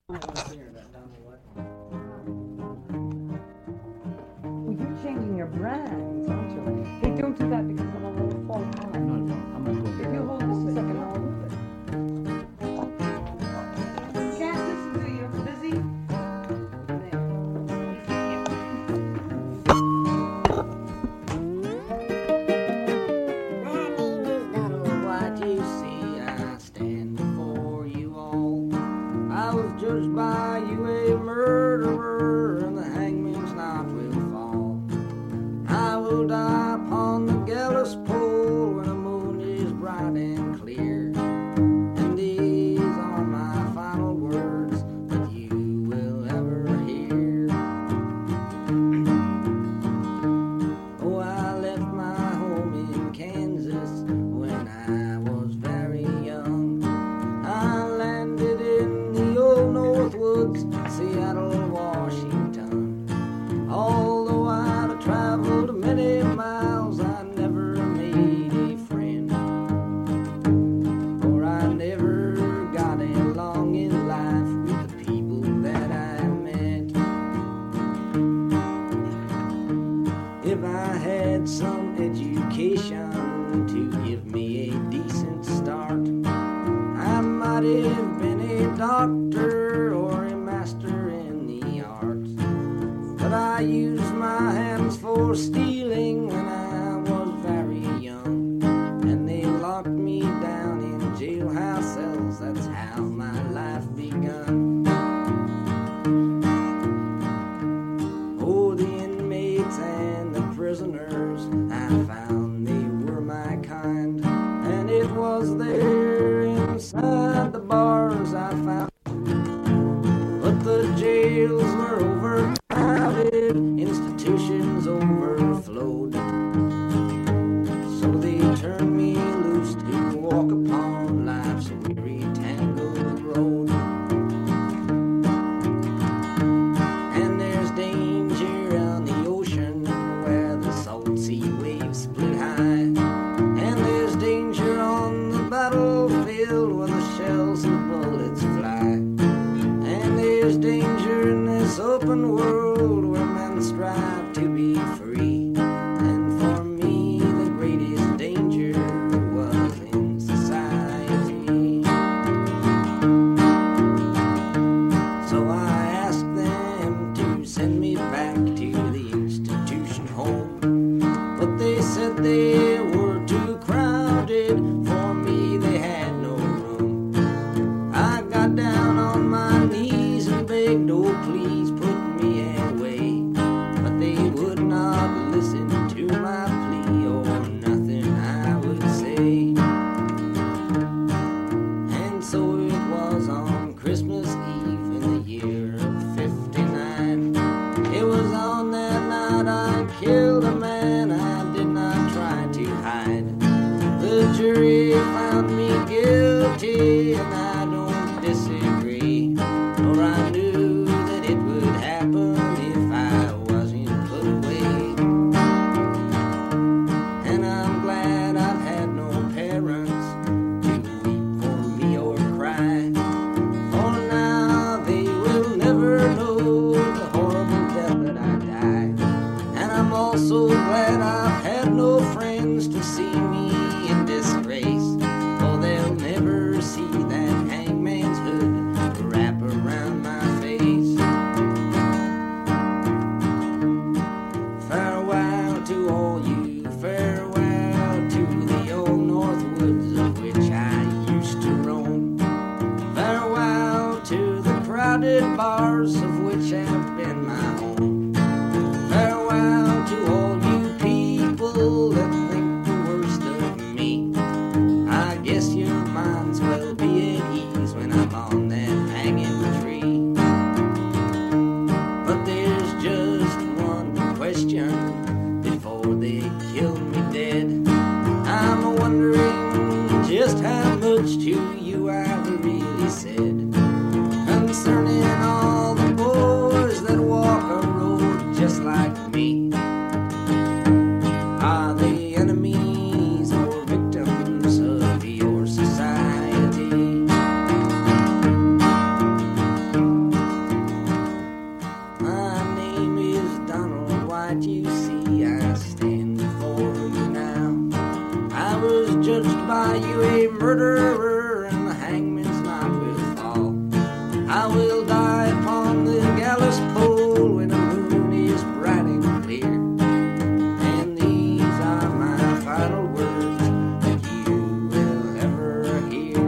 I'm not gonna singer that down the way. Well, you're changing your brand, aren't you? Hey, don't do that because it'll all fall apart. No, I'm not doing If that. you hold this a second, I'll move it. Can't listen to you. Busy? My name is Donald White, you see, I stand before you all. I was judged by you a murderer, and the hangman's knot will fall. I will die upon the gallows pole when the moon is bright and clear. And these are my final words that you will ever hear. Oh, I left my home in Kansas when I was very young. I landed in the old Northwoods, Seattle, Washington. Although I'd traveled many miles, I never made a friend. For I never got along in life with the people that I met. If I had some education to give me a decent start, I might have been a doctor or a master in the arts. But I used my hands for stealing when I was very young, and they locked me down in jailhouse cells. That's how my life begun. Oh, the inmates and the prisoners, I found they were my kind, and it was there inside the bars I found. But the jails were overcrowded, institutions overflowed, so they turned me loose to walk upon life's weary tangled road. And there's danger on the ocean where the salt sea waves split high, and there's danger on the battlefield where the shells and bullets fly, and there's danger in this open world where men strive to be free. And for me the greatest danger was in society. So I asked them to send me back to the institution home, but they said they were too crowded. For me they had no room. I got down on my knees and begged, oh please put me away, but they would not listen to my plea or nothing I would say. And so it was on Christmas Eve in the year of '59. It was on that night I killed a man I did not try to hide. The jury found me guilty, and I don't disagree, for I knew that it would happen if I wasn't put away. And I'm glad I've had no parents to weep for me or cry, for now they will never know the horrible death that I died. And I'm also glad I've had no friends to see me in disgrace, for they'll never see that hangman's hood wrap around my face. Farewell to all you, farewell to the old Northwoods of which I used to roam. Farewell to the crowded bars of which have been my home. Farewell to all you people that think the worst of me. I guess your minds will be at ease when I'm on that hanging tree. But there's just one question before they kill me dead. I'm wondering just how much to you I've really said concerning all the boys that walk a road I will die upon the gallows pole when the moon is bright and clear. And these are my final words that you will ever hear.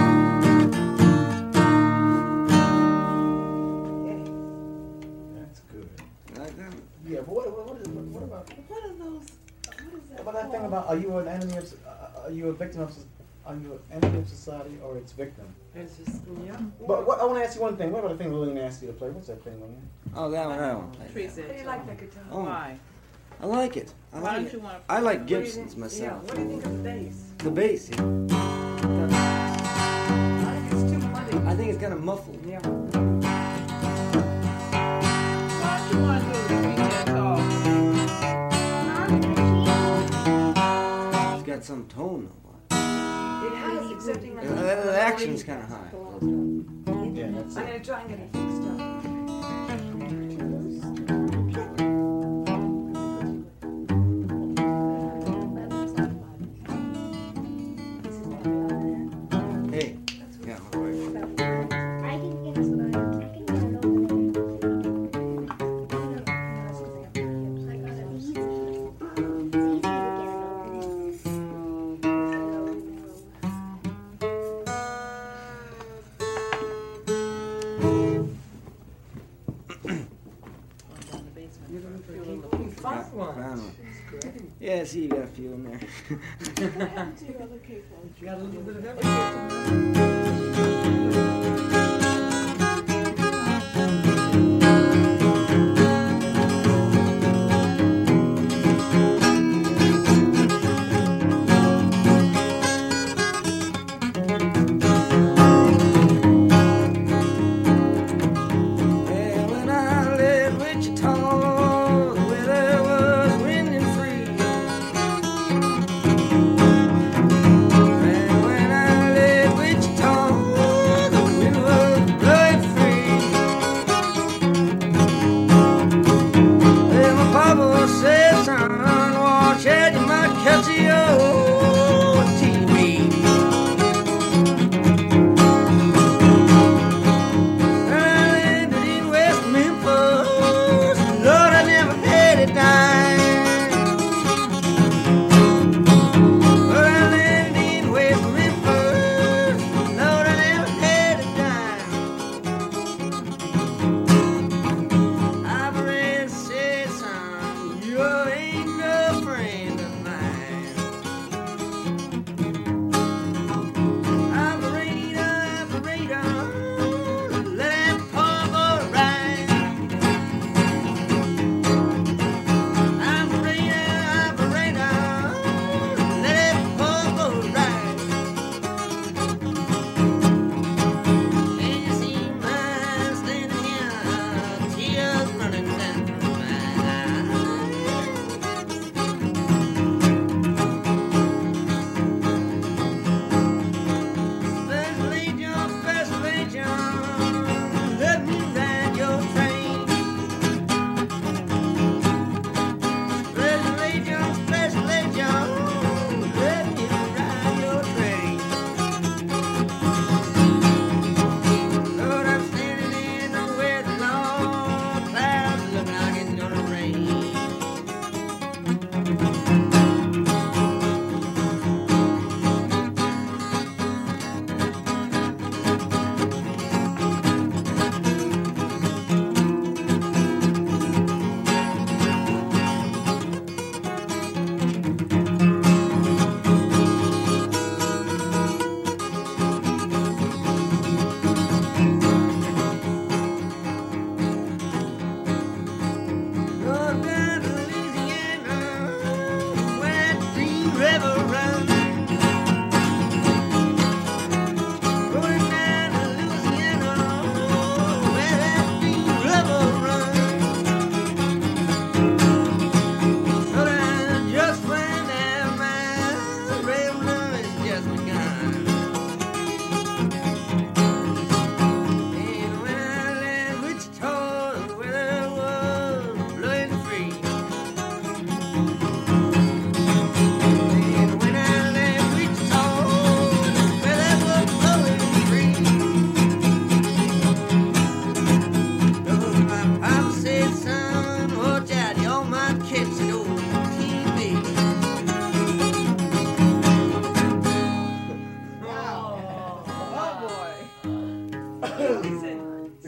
That's good. Like that? Yeah, but what about What are those? What is that? what about that thing about are you an enemy of are you a victim of are you an enemy of society or its victim? It's just, yeah. But what I want to ask you one thing. What about the thing Lillian asked you to play? What's that thing, Lillian? Oh, that one I won't play. Teresa, How do you like the guitar? Oh, why? I like it. I Why like don't it. you want to? I like What do you Gibson's think- myself. Yeah, what do you think of the bass? The bass, yeah. I think it's too muddy. I think it's kind of muffled. Yeah. Why don't you want to do it between their talks? It's got some tone though. It has, excepting like The action's kind of high. Yeah, that's I'm it. gonna try and get it fixed up. Hey, yeah, my wife. I can get it over Down the basement. You're looking for a key funk Found one. one. Yeah, see, you got a few in there. You got a little bit of everything. Yeah, when I left Wichita, the weather was wind and free. And when I left Wichita, the wind was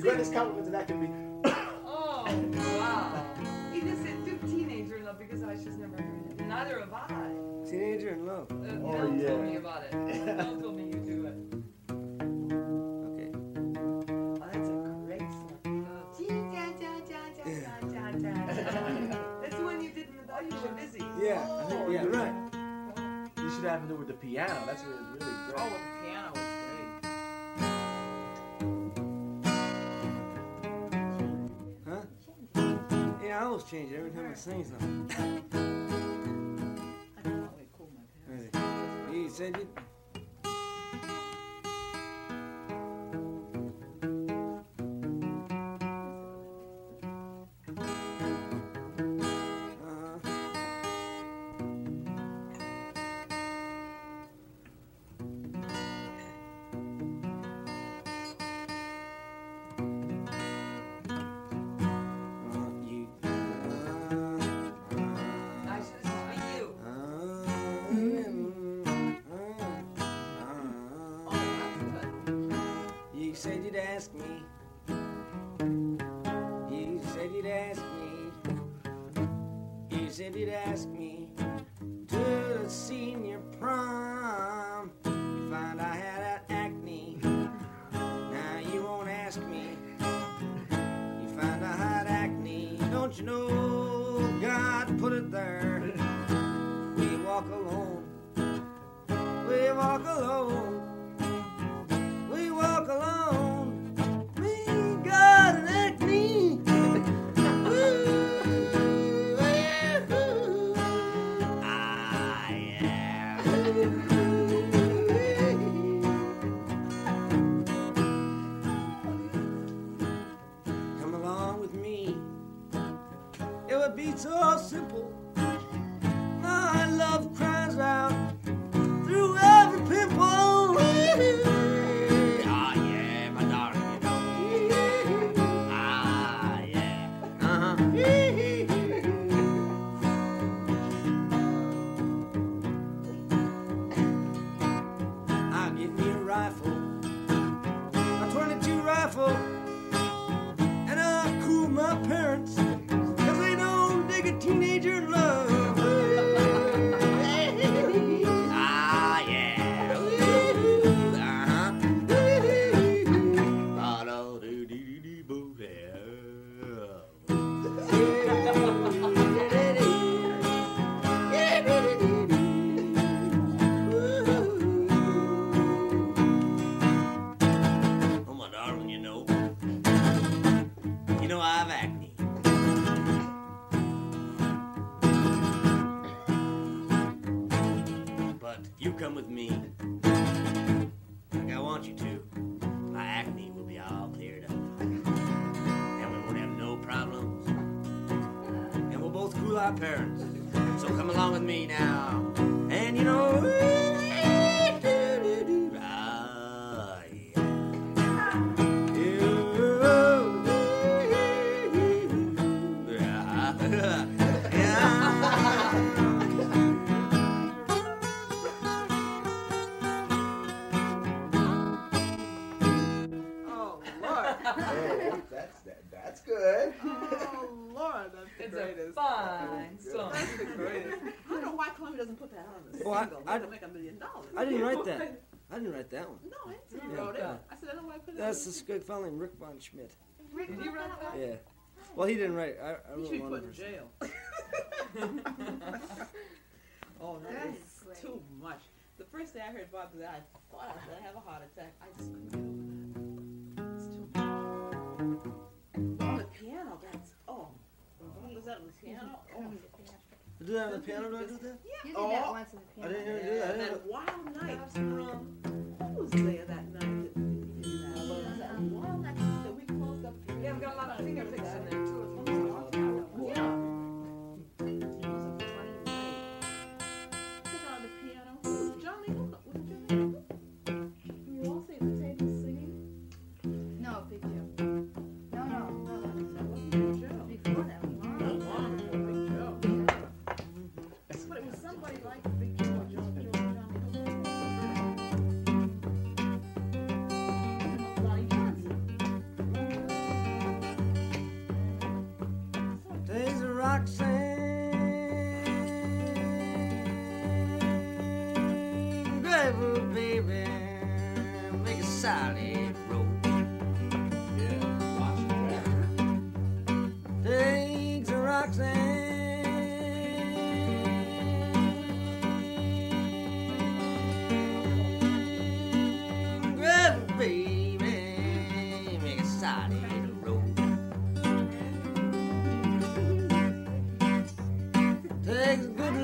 greatest compliment to that could be. Oh, wow. He just said teenager in love because I just never heard it. Neither have I. Teenager in love. Oh, Bill yeah. told me about it. Bill told me you do it. Okay. Oh, that's a great song. That's the one you did in the dog. You were busy. Yeah. I think, yeah. Right. You should have to do it with the piano. That's really, really great. Oh, the piano was great. Huh? Yeah, I always change it every time I sing something. I can always cool my parents. Really. You said you. I should have been you. Oh, that's good. You said you'd ask me. You said you'd ask me. You said you'd ask me to the senior prom. You find I had acne. Now you won't ask me. You find I had acne. Don't you know God put it there? We walk alone. We walk alone. We walk alone. We got an acne. Ooh, ah, yeah. Come along with me. It would be so simple. My love cries out through every pimple. Ah, yeah, my darling, you know. Ah, yeah. I'll get me a rifle, a 22 rifle, and I'll cool my parents, 'cause they don't dig a teenager in love. Ah, yeah. Ooh, uh-huh. Ba-do-do-dee-dee-boo, oh, my darling, you know I have acne. But if you come with me, like I want you to, my acne will be all cleared up. And we won't have no problems. And we'll both cool our parents. So come along with me now. And you know, ah, Oh, Lord. Hey, that's good. Oh, Lord, that's the It's a greatest. fine song. That's the greatest. I don't know why Columbia doesn't put that on the Well, single. I- That'll make $1 million. I didn't write that. I didn't write that one. No, I didn't say you Yeah. wrote it. I said, I don't know why I put it That's on this good fellow named Rick Von Schmidt. Rick, Did you write that? Yeah. Well, he didn't write. I You wrote should be one put of in hers. jail. Oh, that That is is great. too much. The first day I heard Bob Dylan, I thought I was going to have a heart attack. I just couldn't get over that. It's too much. But on the piano, that's, oh. Was that on the piano? Oh. You do that on the piano, do I do that? You did Oh. that once in the I piano. didn't hear you do Yeah, that. I that didn't wild night. Who was there that night that we did that? That wild night that we closed up. Yeah, I've got a lot of finger picks in there too. Yeah. It was a funny night. Sit on the piano. Who was Johnny Hooker? Was it Johnny Hooker? We all sit at the table singing. No, Big Joe. No. That wasn't Big Joe. Before that, That was long before Big Joe. But it was somebody like Big Joe or Johnny Hooker. Roxanne, gravel baby, make a solid road. Takes a Roxanne, gravel baby, make a solid road. Takes good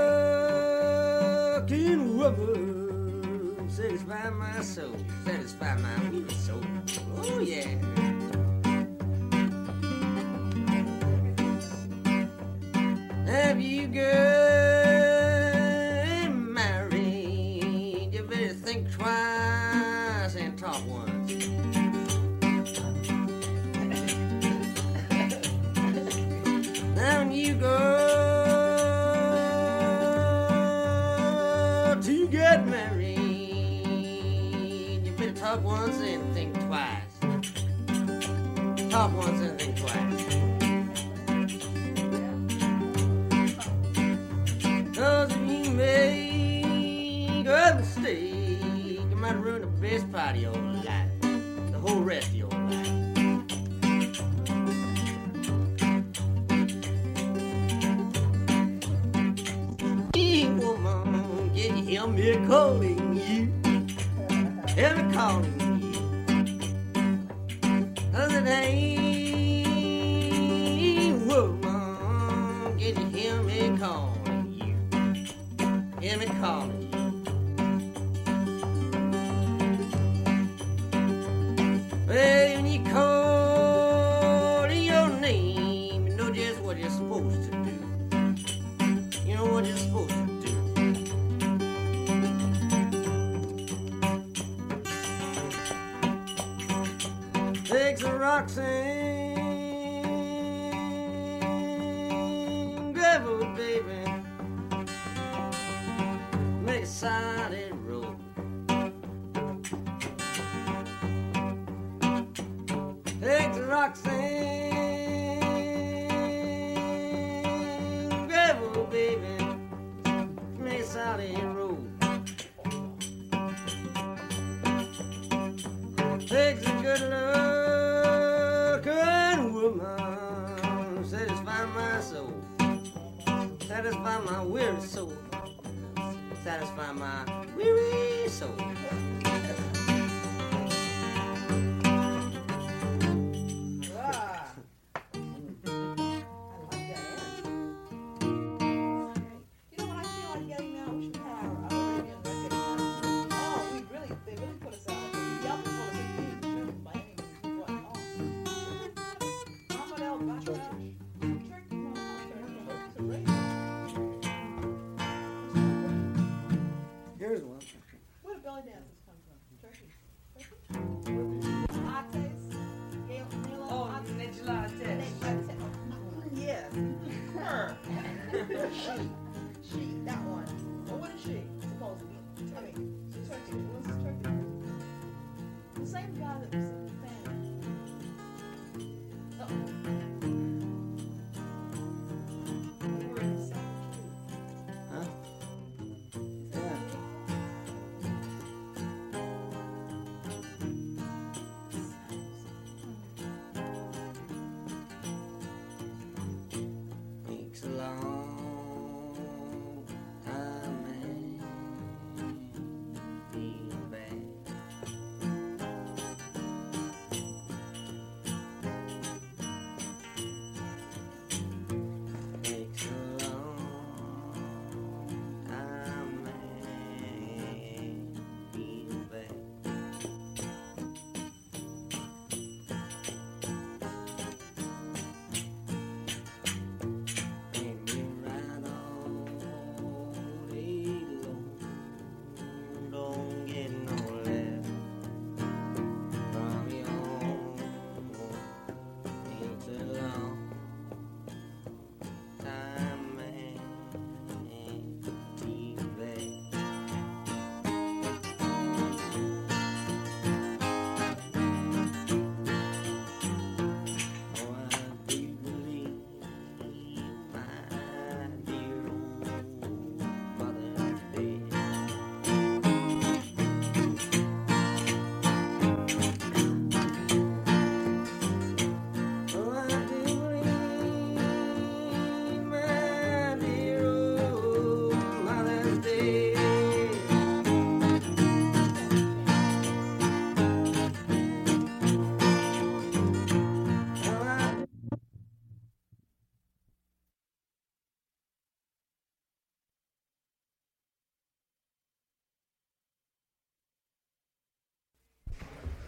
luck in woman, satisfy my soul, satisfy my weary soul. Oh yeah. Have you get married? You better think twice and talk once. Now when you go to get married, you better talk once and think twice. Talk once and think twice. Cause if you make a mistake, you might ruin the best part of your life, the whole rest of your life. Hey woman, can you hear me calling you? Hear me calling you. Cause it ain't woman, can you hear me calling? Hear me calling you. Well, when you call your name, you know just what you're supposed to do. You know what you're supposed to do. Takes a Roxanne, gravel baby, make a solid road. Takes a Roxanne, gravel baby, make a solid road. Takes a good looking woman, satisfy my soul, satisfy my weary soul, satisfy my weary soul.